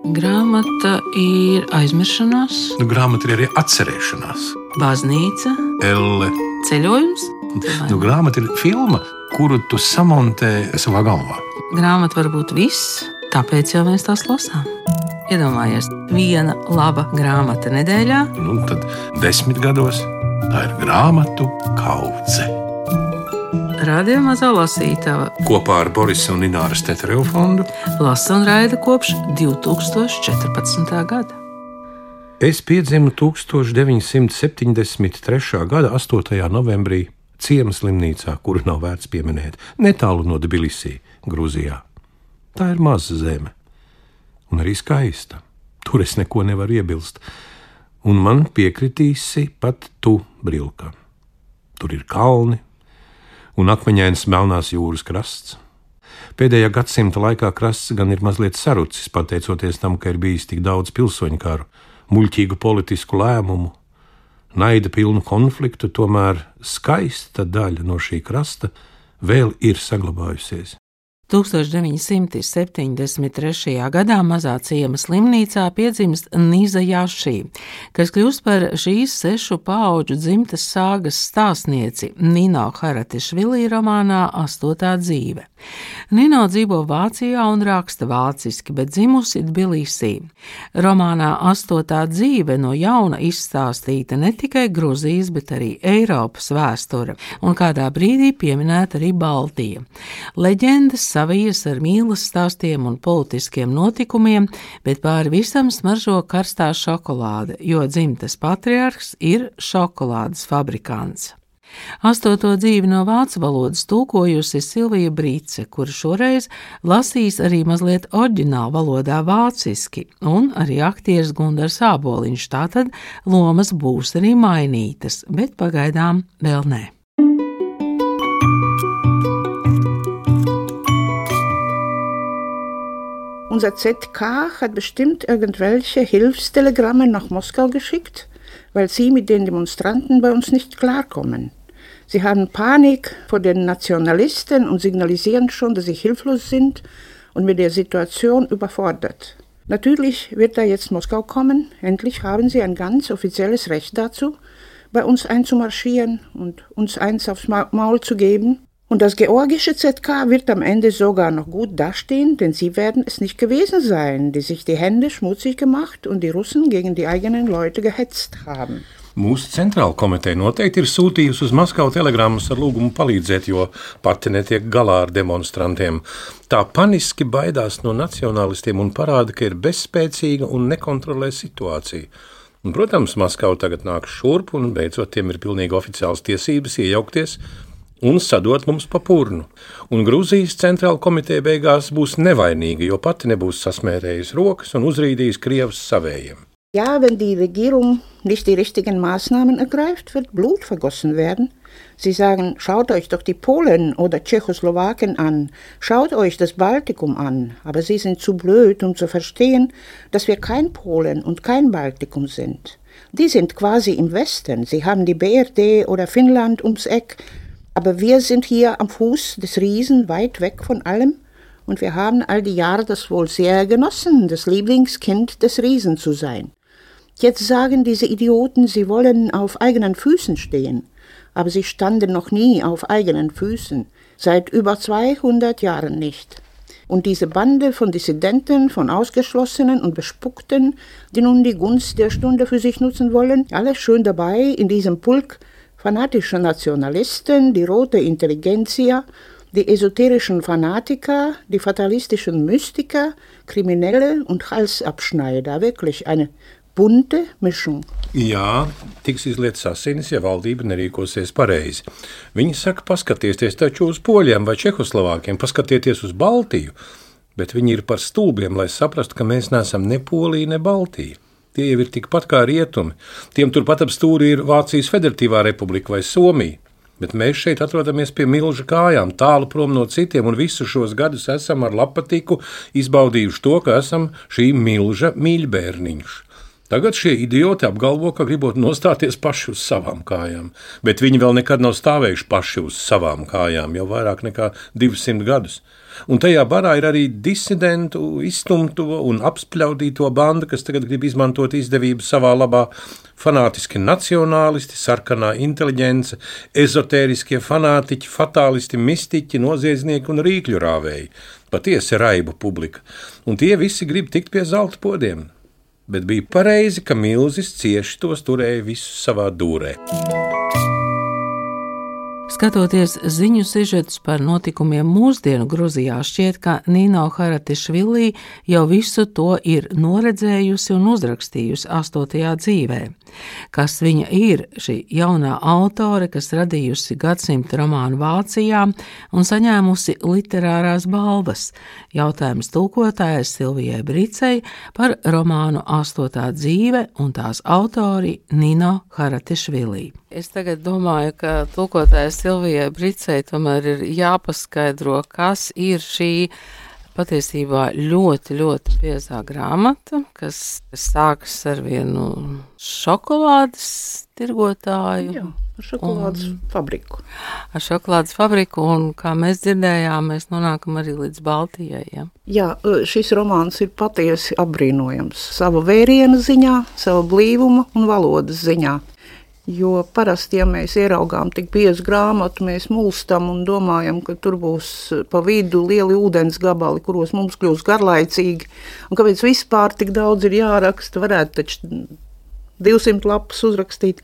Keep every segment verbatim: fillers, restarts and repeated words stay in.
Grāmata ir aizmiršanās, Nu, grāmata ir arī atcerēšanās. baznīca, Elle. ceļojums. Nu, grāmata ir filma, kuru tu samontē savā galvā. Grāmata var būt viss, tāpēc jau mēs tās lasām. Iedomājies, viena laba grāmata nedēļā. Nu, tad desmit gados tā ir grāmatu kaudze. Radio Mazā lasītava Kopā ar Borisa un Ināras Teterevu fondu lasa un raida kopš divi tūkstoši četrpadsmitā gada. es piedzimu tūkstoš deviņsimt septiņdesmit trešā gada astotajā novembrī Ciemas slimnīcā, kuru nav vērts pieminēt, netālu no Tbilisī, Grūzijā. Tā ir maza zeme un arī skaista. Tur es neko nevaru iebilst. Un man piekritīsi pat tu, Brilka. Tur ir kalni un akmeņains Melnās jūras krasts. Pēdējā gadsimta laikā krasts gan ir mazliet sarucis, pateicoties tam, ka ir bijis tik daudz pilsoņu karu, muļķīgu politisku lēmumu, naida pilnu konfliktu, tomēr skaista daļa no šī krasta vēl ir saglabājusies. tūkstoš deviņsimt septiņdesmit trešajā gadā Mazā Ciemas slimnīcā piedzimst Niza Jašī, kas kļūst par šīs sešu paudžu dzimtes sāgas stāstnieci Nino Haratišvili romānā Astotā dzīve. Nino dzīvo Vācijā un raksta vāciski, bet dzimusi Tbilisī. Romānā Astotā dzīve no jauna izstāstīta ne tikai Gruzijas, bet arī Eiropas vēsture, un kādā brīdī pieminēta arī Baltija. Leģendas savijas ar mīlas stāstiem un politiskiem notikumiem, bet pāri visam smaržo karstā šokolāde, jo dzimtes patriarhs ir šokolādes fabrikants. Astoto dzīvi no vācu valodas tulkojusi Silvija Brīce, kura šoreiz lasīs arī mazliet oriģinālu valodā vāciski, un arī aktieris Gundars Āboliņš, tātad lomas būs arī mainītas, bet pagaidām vēl ne. Unser Z K hat bestimmt irgendwelche Hilfstelegramme nach Moskau geschickt, weil sie mit den Demonstranten bei uns nicht klarkommen. Sie haben Panik vor den Nationalisten und signalisieren schon, dass sie hilflos sind und mit der Situation überfordert. Natürlich wird da jetzt Moskau kommen. Endlich haben sie ein ganz offizielles Recht dazu, bei uns einzumarschieren und uns eins aufs Maul zu geben. Und das georgische Z K wird am Ende sogar noch gut dastehen, denn sie werden es nicht gewesen sein, die sich die Hände schmutzig gemacht und die Russen gegen die eigenen Leute gehetzt haben. Mūsu centrāla komiteja noteikti ir sūtījusi uz Maskavu telegrammas ar lūgumu palīdzēt, jo pati netiek galā ar demonstrantiem. Tā paniski baidās no nacionālistiem un parāda, ka ir bezspēcīga un nekontrolē situāciju. Un, protams, Maskava tagad nāk šurp un beidzot tiem ir pilnīgi oficiāls tiesības iejaukties un sadot mums pa purnu. Un Grūzijas centrāla komiteja beigās būs nevainīga, jo pati nebūs sasmērējusi rokas un uzrīdījis Krievus savējiem. Ja, wenn die Regierung nicht die richtigen Maßnahmen ergreift, wird Blut vergossen werden. Sie sagen, schaut euch doch die Polen oder Tschechoslowaken an, schaut euch das Baltikum an, aber sie sind zu blöd, um zu verstehen, dass wir kein Polen und kein Baltikum sind. Die sind quasi im Westen, sie haben die B R D oder Finnland ums Eck, aber wir sind hier am Fuß des Riesen weit weg von allem und wir haben all die Jahre das wohl sehr genossen, das Lieblingskind des Riesen zu sein. Jetzt sagen diese Idioten, sie wollen auf eigenen Füßen stehen, aber sie standen noch nie auf eigenen Füßen, seit über zweihundert Jahren nicht. Und diese Bande von Dissidenten, von Ausgeschlossenen und Bespuckten, die nun die Gunst der Stunde für sich nutzen wollen, alles schön dabei in diesem Pulk fanatischer Nationalisten, die rote Intelligenzia, die esoterischen Fanatiker, die fatalistischen Mystiker, Kriminelle und Halsabschneider, wirklich eine bunte mišung. Jā, tiks izlietas asinis, ja valdība nerīkosies pareizi. Viņi saka, paskatieties taču uz Poļiem vai Čehoslovākiem, paskatieties uz Baltiju, bet viņi ir par stulbiem, lai saprastu, ka mēs neesam ne Polija, ne Baltija. Tie jau ir tikpat kā rietumi. Tiem turpat ap stūri ir Vācijas Federatīvā republika vai Somija, bet mēs šeit atrodamies pie milža kājām, tālu prom no citiem, un visus šos gadus esam ar labpatiku izbaudījuši to, ka esam šī milža mīļbērniņš. Tagad šie idioti apgalvo, ka gribot nostāties paši uz savām kājām, bet viņi vēl nekad nav stāvējuši paši uz savām kājām, jau vairāk nekā divsimt gadus. Un tajā barā ir arī disidentu, izstumto un apspļaudīto banda, kas tagad grib izmantot izdevību savā labā. Fanātiski nacionālisti, sarkanā inteliģence, ezotēriskie fanātiķi, fatālisti, mistiķi, noziedznieki un rīkļu rāvēji. Patiesi raiba publika. Un tie visi grib tikt pie zelta podiem. Bet bija pareizi, ka milzis cieši tos turēja visus savā dūrē. Skatoties ziņu sižetus par notikumiem mūsdienu Gruzijā, šķiet, ka Nino Haratišvili jau visu to ir noredzējusi un uzrakstījusi astotajā dzīvē. Kas viņa ir, šī jaunā autore, kas radījusi gadsimta romānu Vācijā un saņēmusi literārās balvas? Jautājums tulkotājai Silvijai Bricei par romānu Astotā dzīve un tās autori Nino Haratišvili. Es tagad domāju, ka tulkotājai Silvijai Bricei tomēr ir jāpaskaidro, kas ir šī patiesībā ļoti, ļoti biezā grāmata, kas sākas ar vienu šokolādes tirgotāju. Jā, ar šokolādes un, fabriku. Ar šokolādes fabriku, un kā mēs dzirdējām, mēs nonākam arī līdz Baltijai. Ja? Jā, šis romāns ir patiesi apbrīnojams. Sava vēriena ziņā, sava blīvuma un valodas ziņā. Jo parasti, ja mēs ieraugām tik biezu grāmatu, mēs mulstam un domājam, ka tur būs pa vidu lieli ūdens gabali, kuros mums kļūs garlaicīgi. Un kāpēc vispār tik daudz ir jāraksta, varētu taču divsimt lapas uzrakstīt.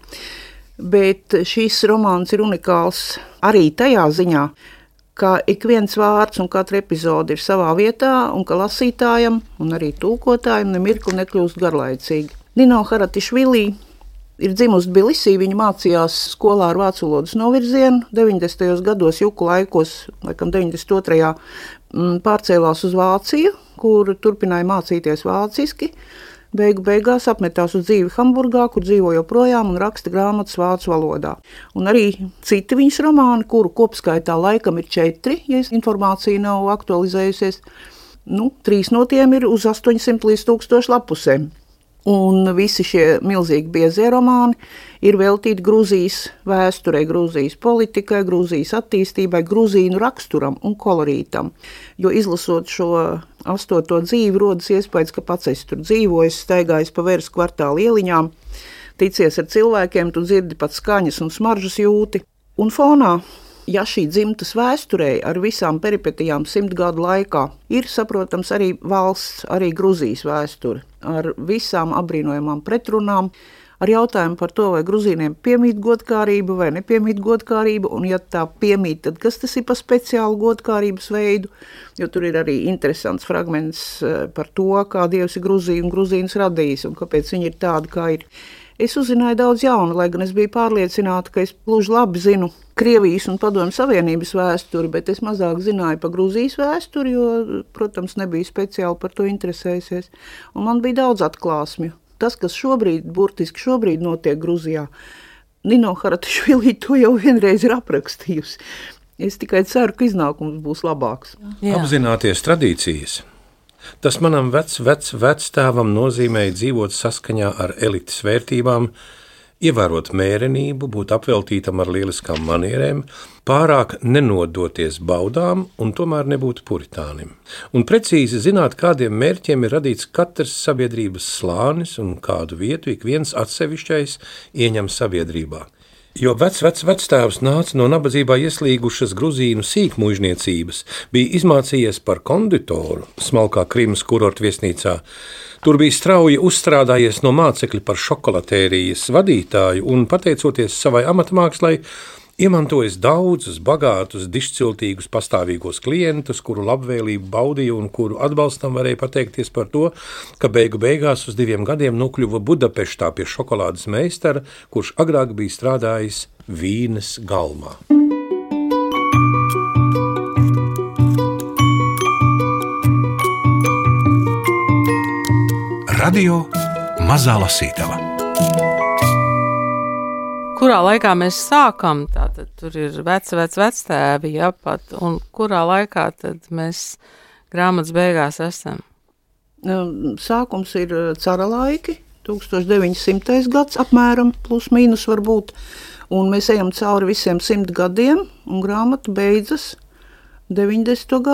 Bet šis romāns ir unikāls arī tajā ziņā, ka ik viens vārds un katra epizode ir savā vietā un ka lasītājam un arī tulkotājam nemirkli nekļūst garlaicīgi. Nino Haratišvili ir dzimusi Tbilisī, viņa mācījās skolā ar vācu valodas novirzienu, deviņdesmitajos gados juku laikos, laikam deviņdesmit otrajā pārcēlās uz Vāciju, kur turpināja mācīties vāciski, beigu beigās apmetās uz dzīvi Hamburgā, kur dzīvo joprojām un raksta grāmatas vācu valodā. Un arī citi viņas romāni, kuru kopskaitā laikam ir četri, ja informācija nav aktualizējusies, nu, trīs no tiem ir uz astoņsimt līdz tūkstoši lapusēm. Un visi šie milzīgi biezie romāni ir veltīti Grūzijas vēsturei, Grūzijas politikai, Grūzijas attīstībai, grūzīnu raksturam un kolorītam. Jo izlasot šo astoto dzīvi, rodas iespējas, ka pats esi tur dzīvojis, staigājis pa Veres kvartāla ieliņām, ticies ar cilvēkiem, tu dzirdi pat skaņas un smaržas jūti. Un fonā, ja šī dzimtas vēsturei ar visām peripetijām simt gadu laikā, ir, saprotams, arī valsts, arī Gruzijas vēsture, ar visām apbrīnojamām pretrunām, ar jautājumu par to, vai gruzīniem piemīt godkārība vai nepiemīt godkārība, un ja tā piemīt, tad kas tas ir pa speciālu godkārības veidu, jo tur ir arī interesants fragments par to, kā Dievs ir Gruziju un gruzīnus radījis, un kāpēc viņi ir tādi, kā ir. Es uzzināju daudz jaunu, lai gan es biju pārliecināta, ka es gluži labi zinu Krievijas un Padomju Savienības vēsturi, bet es mazāk zināju par Gruzijas vēsturi, jo, protams, nebija speciāli par to interesējusies. Un man bija daudz atklāsmju. Tas, kas šobrīd, burtiski šobrīd notiek Gruzijā, Nino Haratišvili to jau vienreiz ir aprakstījusi. Es tikai ceru, ka iznākums būs labāks. Jā. Apzināties tradīcijas. Tas manam vec, vec, vectēvam nozīmēja dzīvot saskaņā ar elites vērtībām, ievērot mērenību, būt apveltītam ar lieliskām manierēm, pārāk nenodoties baudām un tomēr nebūt puritānim. Un precīzi zināt, kādiem mērķiem ir radīts katrs sabiedrības slānis un kādu vietu ik viens atsevišķais ieņem sabiedrībā. Jo vec, vec, vectēvs nāca no nabadzībā ieslīgušas gruzīnu sīkmuižniecības, bija izmācījies par konditoru smalkā Krimas kurortviesnīcā. Tur bija strauji uzstrādājies no mācekļa par šokolatērijas vadītāju un, pateicoties savai amatmākslai, iemantojis daudzus, bagātus, dišciltīgus pastāvīgos klientus, kuru labvēlību baudīja un kuru atbalstam varēja pateikties par to, ka beigu beigās uz diviem gadiem nokļuva Budapeštā pie šokolādes meistara, kurš agrāk bija strādājis Vīnes galmā. Radio Mazā Lasītava. Kurā laikā mēs sākam, tātad tur ir veci, veci, vectēvi, ja, pat, un kurā laikā tad mēs grāmatas beigās esam? Sākums ir cara laiki, tūkstoš deviņsimtais gads apmēram, plus mīnus varbūt, un mēs ejam cauri visiem simt gadiem, un grāmata beidzas deviņdesmito gadu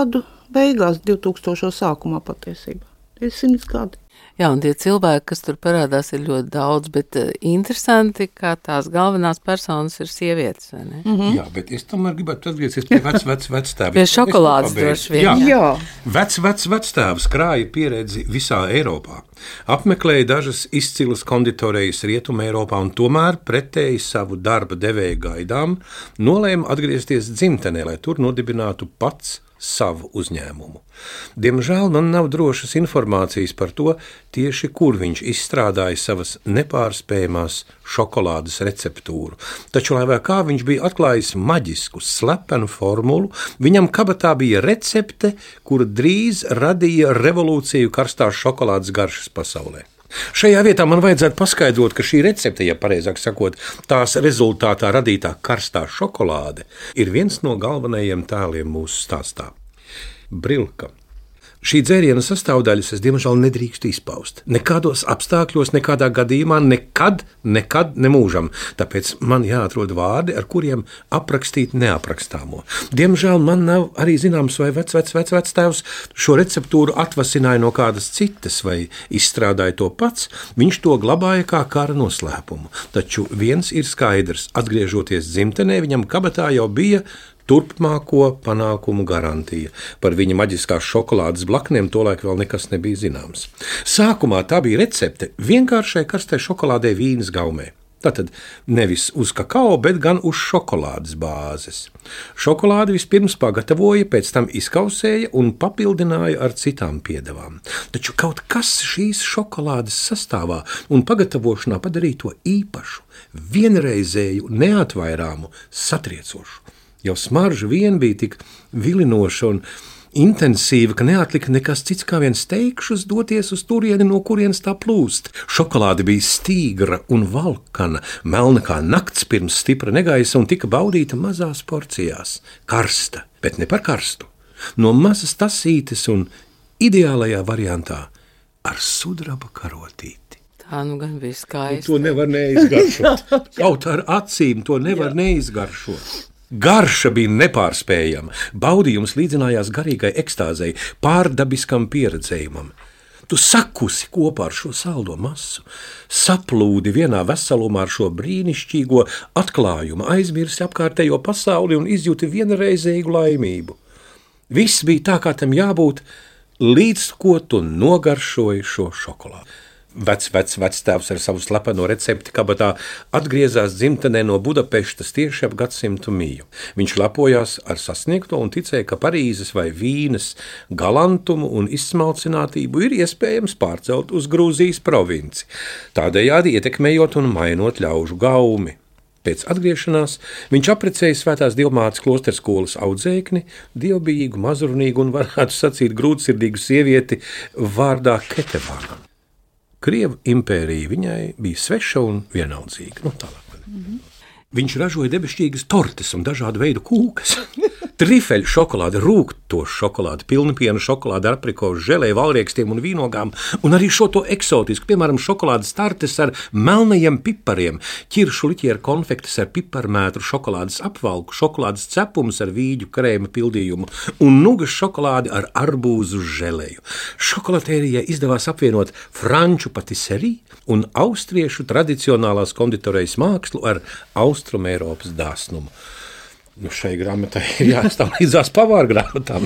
beigās, divtūkstošo sākumā patiesībā. Ir simts gadi. Jā, un tie cilvēki, kas tur parādās, ir ļoti daudz, bet uh, interesanti, kā tās galvenās personas ir sievietes, vai ne? Mm-hmm. Jā, bet es tomēr gribētu atgriezties pie vec, vec, vectēvi. Pie šokolādes droši vien. Jā, jā. Vec, vec, vectēvs krāja pieredzi visā Eiropā. Apmeklēja dažas izcilas konditorijas Rietumē Eiropā un tomēr pretēji savu darba devēju gaidām nolēma atgriezties dzimtenē, lai tur nodibinātu pats savu uzņēmumu. Diemžēl man nav drošas informācijas par to, tieši kur viņš izstrādāja savas nepārspējamās šokolādes receptūru. Taču, lai vai kā viņš bija atklājis maģisku, slepenu formulu, viņam kabatā bija recepte, kura drīz radīja revolūciju karstās šokolādes garšas pasaulē. Šajā vietā man vajadzētu paskaidrot, ka šī recepte, ja pareizāk sakot, tās rezultātā radītā karstā šokolāde, ir viens no galvenajiem tēliem mūsu stāstā – Brilka. Šī dzēriena sastāvdaļas es diemžēl nedrīkstu izpaust. Nekādos apstākļos, nekādā gadījumā, nekad, nekad nemūžam. Tāpēc man jāatrod vārdi, ar kuriem aprakstīt neaprakstāmo. Diemžēl man nav arī zināms, vai vec, vec, vec, vectēvs šo receptūru atvasināja no kādas citas vai izstrādāja to pats. Viņš to glabāja kā kara noslēpumu. Taču viens ir skaidrs, atgriežoties dzimtenē, viņam kabatā jau bija turpmāko panākumu garantija. Par viņa maģiskās šokolādes blaknēm tolaik vēl nekas nebija zināms. Sākumā tā bija recepte vienkāršai karstai šokolādei vīnas gaumē. Tātad nevis uz kakao, bet gan uz šokolādes bāzes. Šokolādi vispirms pagatavoja, pēc tam izkausēja un papildināja ar citām piedevām. Taču kaut kas šīs šokolādes sastāvā un pagatavošanā padarīja to īpašu, vienreizēju, neatvairāmu, satriecošu. Jau smarža vien bija tik vilinoša un intensīva, ka neatlika nekas cits kā viens teikšus doties uz turieni, no kurienes tā plūst. Šokolāde bija stīgra un valkana, melna kā nakts pirms stipra negaisa un tika baudīta mazās porcijās. Karsta, bet ne par karstu. No mazas tasītes un ideālajā variantā ar sudraba karotīti. Tā nu gan bija skaisti. To nevar neizgaršot. Kaut ar acīm to nevar neizgaršot. Garša bija nepārspējama, baudījums līdzinājās garīgai ekstāzei, pārdabiskam pieredzējumam. Tu sakusi kopā ar šo saldo masu, saplūdi vienā veselumā ar šo brīnišķīgo atklājumu, aizmirsi apkārtējo pasauli un izjūti vienreizēju laimību. Viss bija tā, kā tam jābūt, līdz ko tu nogaršoji šo šokolādi. Vec, vec, vectēvs ar savu slepeno recepti kabatā atgriezās dzimtenē no Budapeštas tieši ap gadsimtu miju. Viņš lepojās ar sasniegto un ticēja, ka Parīzes vai Vīnes galantumu un izsmalcinātību ir iespējams pārcelt uz Grūzijas provinci, tādējādi ietekmējot un mainot ļaužu gaumi. Pēc atgriešanās viņš apprecēja Svētās Dievmātes klosterskolas audzēkni, dievbijīgu, mazrunīgu un, varētu sacīt, grūtsirdīgu sievieti vārdā Ketevāna. Krievu impērija viņai bija sveša un vienaldzīga. Nu, tālāk. Mm-hmm. Viņš ražoja debešķīgas tortes un dažādu veidu kūkas. Trifeļu šokolāde, rūktošu šokolāde, pilnpiena šokolāde, aprikošu želē, valriekstiem un vīnogām, un arī šo to eksotisku, piemēram, šokolādes tartes ar melnajiem pipariem, ķiršu liķieru konfektes ar piparmētru, šokolādes apvalku, šokolādes cepumus ar vīģu krēma pildījumu un nugas šokolādi ar arbūzu želeju. Šokolatērijai izdevās apvienot franču patiseriju un austriešu tradicionālās konditorejas mākslu ar Austrumēropas dāsnumu. Nu, šai grāmatai ir jāstāv līdzās pavāru grāmatām.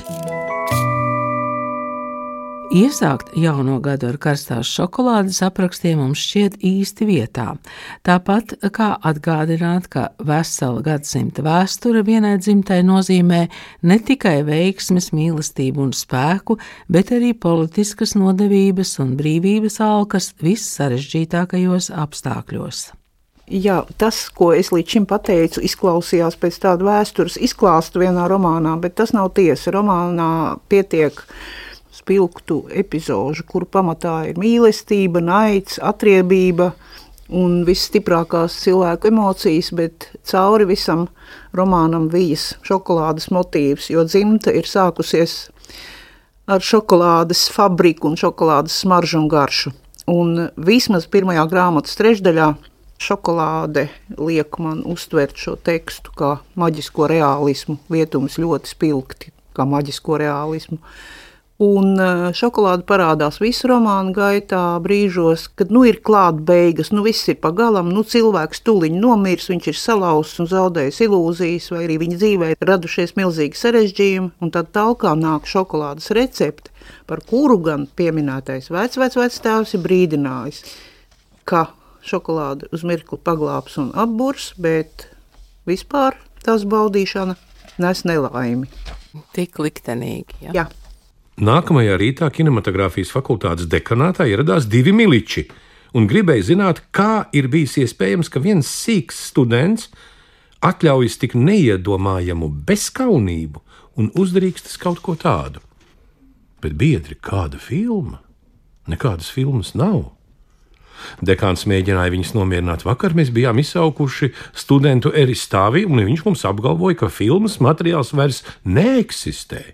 Iesākt jauno gadu ar karstās šokolādes aprakstiem mums šķiet īsti vietā. Tāpat kā atgādināt, ka vesela gadsimta vēsture vienai dzimtai nozīmē ne tikai veiksmes, mīlestību un spēku, bet arī politiskas nodevības un brīvības alkas vissarežģītākajos apstākļos. Jā, tas, ko es līdz šim pateicu, izklausījās pēc tāda vēstures izklāsta vienā romānā, bet tas nav tiesa. Romānā pietiek spilgtu epizožu, kuru pamatā ir mīlestība, naids, atriebība un visstiprākās cilvēku emocijas, bet cauri visam romānam vijas šokolādes motīvs, jo dzimta ir sākusies ar šokolādes fabriku un šokolādes smaržu un garšu. Un vismaz pirmajā grāmatas trešdaļā šokolāde liek man uztvert šo tekstu kā maģisko reālismu, vietums ļoti spilgti. kā maģisko reālismu. Un šokolāde parādās visu romānu gaitā brīžos, kad nu ir klāt beigas, nu viss ir pagalam, nu cilvēks tuliņ nomirs, viņš ir salauzts un zaudējis ilūzijas, vai arī viņa dzīvē ir radušies milzīgi sarežģījumi, un tad talkā nāk šokolādes recepte, par kuru gan pieminētais vec, vec, vec tēvs ir brīdinājis, ka šokolāde uz mirkli paglābs un apburs, bet vispār tās baudīšana nes nelaimi. Tik liktenīgi, ja? Jā. Nākamajā rītā kinematogrāfijas fakultātes dekanātā ieradās divi miliči un gribēja zināt, kā ir bijis iespējams, ka viens sīks students atļaujas tik neiedomājamu bezskaunību un uzdrīkstas kaut ko tādu. Bet biedri, kāda filma? Nekādas filmas nav. Dekāns mēģināja viņus nomierināt. Vakar mēs bijām izsaukuši studentu eristāvi, un viņš mums apgalvoja, ka filmas materiāls vairs neeksistē.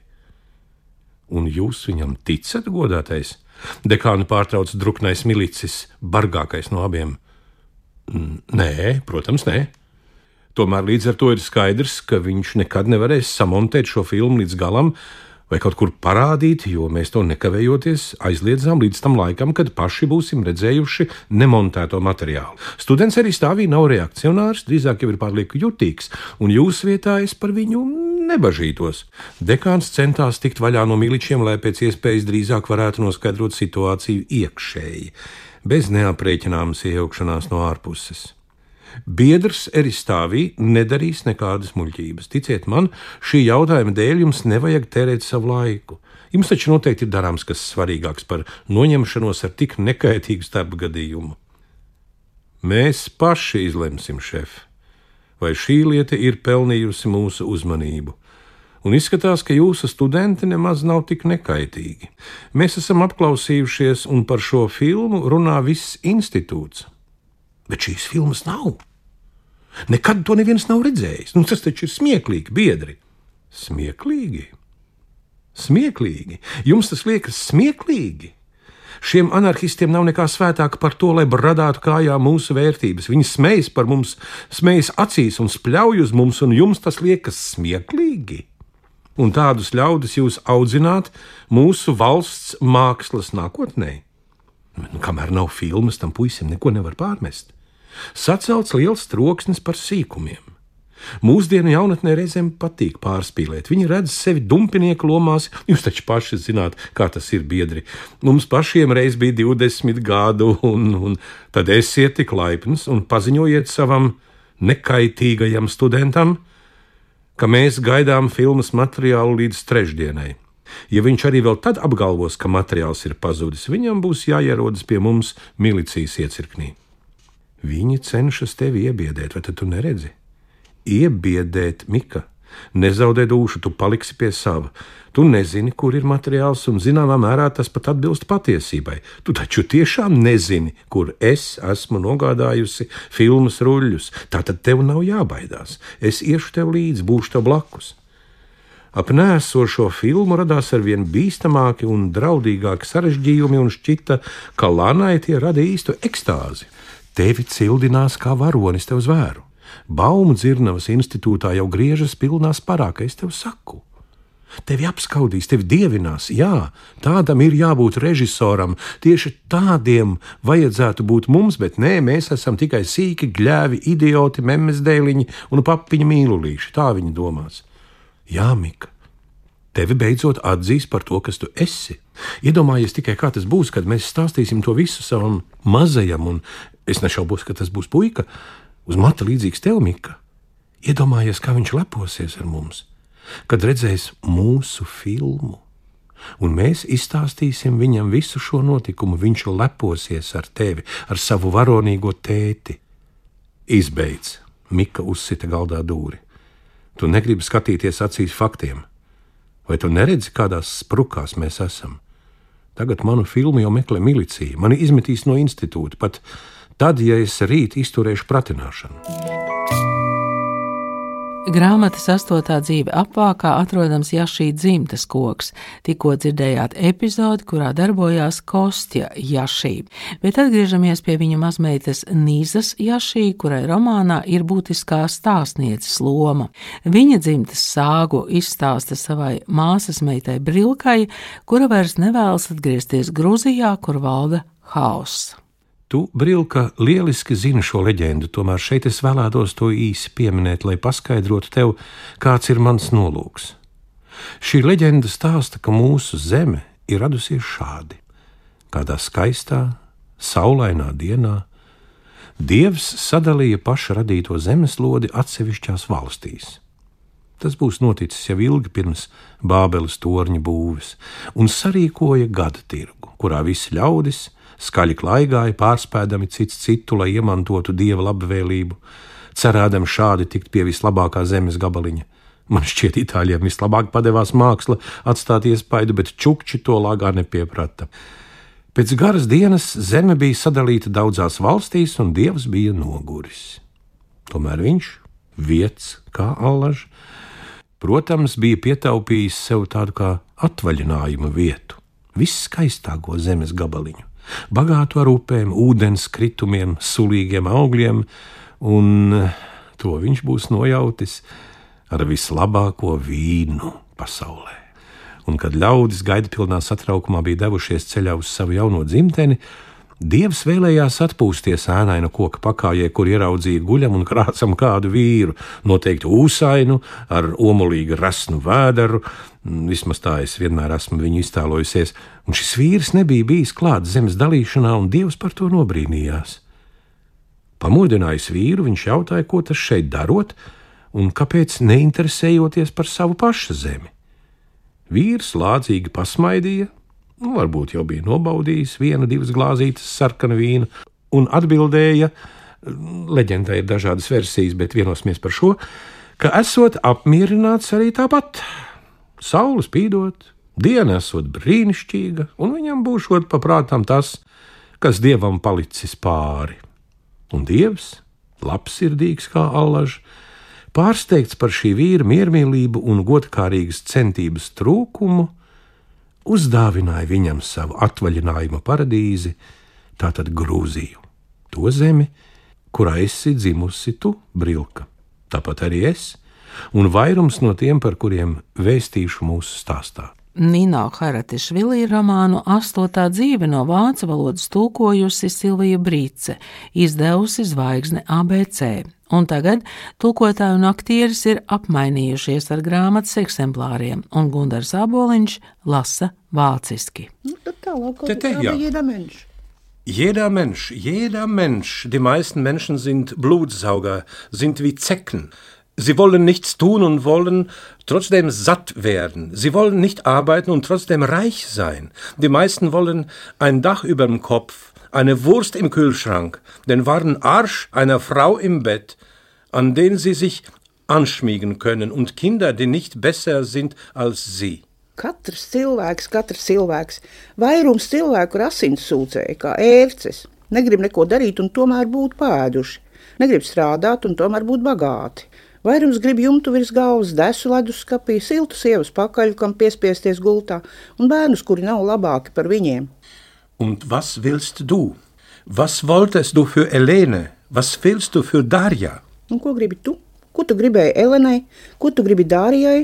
Un jūs viņam ticat, godātais? Dekānu pārtrauc druknais milicis, bargākais no abiem. Nē, protams, nē. Tomēr līdz ar to ir skaidrs, ka viņš nekad nevarēs samontēt šo filmu līdz galam vai kaut kur parādīt, jo mēs to nekavējoties aizliedzām līdz tam laikam, kad paši būsim redzējuši nemontēto materiālu. Students arī stāvī nav reakcionārs, drīzāk jau ir pārlieku jutīgs, un jūsu vietā es par viņu nebažītos. Dekāns centās tikt vaļā no miličiem, lai pēc iespējas drīzāk varētu noskaidrot situāciju iekšēji, bez neaprēķināmas iejaukšanās no ārpuses. Biedrs eristāvī nedarīs nekādas muļķības. Ticiet man, šī jautājuma dēļ jums nevajag tērēt savu laiku. Jums taču noteikti ir darāms kas svarīgāks par noņemšanos ar tik nekaitīgu starpgadījumu. Mēs paši izlemsim, šef, vai šī lieta ir pelnījusi mūsu uzmanību. Un izskatās, ka jūsu studenti nemaz nav tik nekaitīgi. Mēs esam apklausījušies, un par šo filmu runā viss institūts. Bet šīs filmas nav. Nekad to neviens nav redzējis. Nu, tas taču ir smieklīgi, biedri. Smieklīgi? Smieklīgi? Jums tas liekas smieklīgi? Šiem anarchistiem nav nekā svētāka par to, lai bradātu kājā mūsu vērtības. Viņi smejas par mums, smejas acīs un spļauj uz mums, un jums tas liekas smieklīgi? Un tādus ļaudis jūs audzināt mūsu valsts mākslas nākotnē? Nu, kamēr nav filmas, tam puisim neko nevar pārmest. Sacelts liels troksnis par sīkumiem. Mūsdienu jaunatnē reizēm patīk pārspīlēt. Viņi redz sevi dumpinieku lomās. Jūs taču paši zināt, kā tas ir, biedri. Mums pašiem reiz bija divdesmit gadu, un, un tad esiet tik laipns un paziņojiet savam nekaitīgajam studentam, ka mēs gaidām filmas materiālu līdz trešdienai. Ja viņš arī vēl tad apgalvos, ka materiāls ir pazudis, viņam būs jāierodas pie mums milicijas iecirknī. Viņi cenšas tevi iebiedēt, vai tad tu neredzi? Iebiedēt, Mika. Nezaudē dušu, tu paliksi pie sava. Tu nezini, kur ir materiāls, un zināmā mērā tas pat atbilst patiesībai. Tu taču tiešām nezini, kur es esmu nogādājusi filmas ruļļus. Tātad tev nav jābaidās. Es iešu tev līdzi, būšu tev blakus. Ap nēsošo filmu radās arvien bīstamāki un draudīgāki sarežģījumi, un šķita, ka Lanai tie rada īstu ekstāzi. Tevi cildinās kā varonis tev zvēru. Baumu dzirnavas institūtā jau griežas pilnā sparā, ka es tev saku. Tevi apskaudīs, tevi dievinās, jā, tādam ir jābūt režisoram, tieši tādiem vajadzētu būt mums, bet nē, mēs esam tikai sīki, gļēvi, idioti, memmes dēliņi un papiņa mīlulīši, tā viņi domās. Jā, Mika, tevi beidzot atzīs par to, kas tu esi. Iedomājies tikai, kā tas būs, kad mēs stāstīsim to visu savam mazajam, un es nešaubos, ka tas būs puika, uz mata līdzīgs tev, Mika. Iedomājies, kā viņš leposies ar mums, kad redzēs mūsu filmu, un mēs izstāstīsim viņam visu šo notikumu, viņš leposies ar tevi, ar savu varonīgo tēti. Izbeidz, Mika uzsita galdā dūri. Tu negribi skatīties acīs faktiem. Vai tu neredzi, kādās sprukās mēs esam? Tagad manu filmu jau meklē milicija, mani izmetīs no institūta, pat tad, ja es rīt izturēšu pratināšanu. Grāmatas astotā dzīve apvākā atrodams Jašī dzimtes koks. Tikko dzirdējāt epizodi, kurā darbojās Kostja Jašī. Bet atgriežamies pie viņa mazmeitas Nizas Jašī, kurai romānā ir būtiskā stāstnieces loma. Viņa dzimtes sāgu izstāsta savai māsas meitai Brilkai, kura vairs nevēlas atgriezties Gruzijā, kur valda haoss. Tu, Brilka, lieliski zini šo leģendu, tomēr šeit es vēlētos to īsi pieminēt, lai paskaidrotu tev, kāds ir mans nolūks. Šī leģenda stāsta, ka mūsu zeme ir radusies šādi. Kādā skaistā, saulainā dienā Dievs sadalīja paša radīto zemeslodi atsevišķās valstīs. Tas būs noticis jau ilgi pirms Bābeles torņa būves, un sarīkoja gada tirgu, kurā visi ļaudis skaļi klaigāja, pārspēdami cits citu, lai iemantotu Dieva labvēlību, cerēdami šādi tikt pie vislabākā zemes gabaliņa. Man šķiet, itāļiem vislabāk padevās māksla atstāt iespaidu, bet čukči to lāgā nepieprata. Pēc garas dienas zeme bija sadalīta daudzās valstīs, un Dievs bija noguris. Tomēr viņš, vietas kā allaž, protams, bija pietaupījis sev tādu kā atvaļinājuma vietu, visskaistāko zemes gabaliņu, bagātu ar upēm, ūdens kritumiem, sulīgiem augļiem, un to viņš būs nojautis ar vislabāko vīnu pasaulē. Un, kad ļaudis gaidapilnā satraukumā bija devušies ceļā uz savu jauno dzimteni, Dievs vēlējās atpūsties ēnaina koka pakājē, kur ieraudzīja guļam un krācam kādu vīru, noteikti ūsainu, ar omulīgu rasnu vēderu, vismaz tā es vienmēr esmu viņu iztēlojusies, un šis vīrs nebija bijis klāts zemes dalīšanā, un Dievs par to nobrīnījās. Pamodinājis vīru, viņš jautāja, ko tas šeit darot, un kāpēc neinteresējoties par savu paša zemi. Vīrs lādzīgi pasmaidīja, nu, varbūt jau bija nobaudījis vienu, divas glāzītes sarkana vīna, un atbildēja, leģendai ir dažādas versijas, bet vienosimies par šo, ka esot apmierināts arī tāpat. Saule spīdot, diena esot brīnišķīga, un viņam būšot paprātām tas, kas Dievam palicis pāri. Un Dievs, labsirdīgs kā allaž, pārsteigts par šī vīra miermīlību un godkārīgas centības trūkumu, uzdāvināja viņam savu atvaļinājuma paradīzi, tātad Grūziju, to zemi, kurā esi dzimusi tu, Brilka, tāpat arī es, un vairums no tiem, par kuriem vēstīšu mūsu stāstā. Nino Haratišvili romānu astotā dzīve no vācu valodas tulkojusi Silvija Brīce, izdevusi Zvaigzne A B C, un tagad tulkotāji un aktieris ir apmainījušies ar grāmatas eksemplāriem, un Gundars Āboliņš lasa vāciski. Nu, tad tālāk, Te, te, aber ja. jeder Mensch. Jeder Mensch, jeder Mensch, die meisten Menschen sind Blutsauger, sind wie Zecken. Sie wollen nichts tun und wollen trotzdem satt werden. Sie wollen nicht arbeiten und trotzdem reich sein. Die meisten wollen ein Dach über dem Kopf, eine Wurst im Kühlschrank, den warmen Arsch einer Frau im Bett, an den sie sich anschmiegen können, und Kinder, die nicht besser sind als sie. Katrs cilvēks, katrs cilvēks, vairums cilvēku asinsūcēji, kā ērces, negrib neko darīt un tomēr būt pēduši, negrib strādāt un tomēr būt bagāti. Vairums grib jumtu virs galvas, desu leduskapī, siltu sievas pakaļu, kam piespiesties gultā, un bērnus, kuri nav labāki par viņiem. Und was willst du? Was wolltest du für Elene? Was willst du für Darja? Un ko gribi tu? Ko tu gribēji Elenai? Ko tu gribi Dārijai?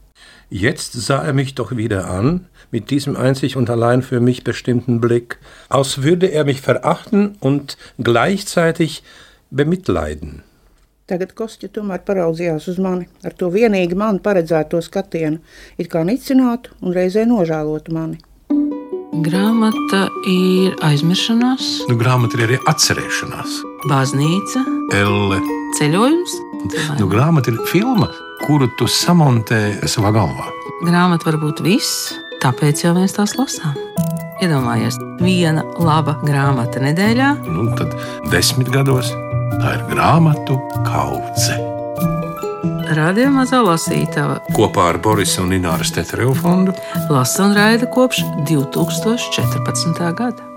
Jetzt sah er mich doch wieder an, mit diesem einzig und allein für mich bestimmten Blick, als würde er mich verachten und gleichzeitig bemitleiden. Tagad Kostja tomēr paraudzījās uz mani, ar to vienīgi man paredzēto skatienu, it kā nicinātu un reizē nožēlotu mani. Grāmata ir aizmiršanās, Nu, grāmata ir arī atcerēšanās. baznīca, Elle. ceļojums. Nu, grāmata ir filma, kuru tu samontē savā galvā. Grāmata var būt viss, tāpēc jau mēs tās lasām. Iedomājies, viena laba grāmata nedēļā. Nu, tad desmit gados tā ir grāmatu kaudze. Radio Mazā lasītava Kopā ar Borisa un Ināras Tetereva fondu lasa un raida kopš divi tūkstoši četrpadsmitā gada.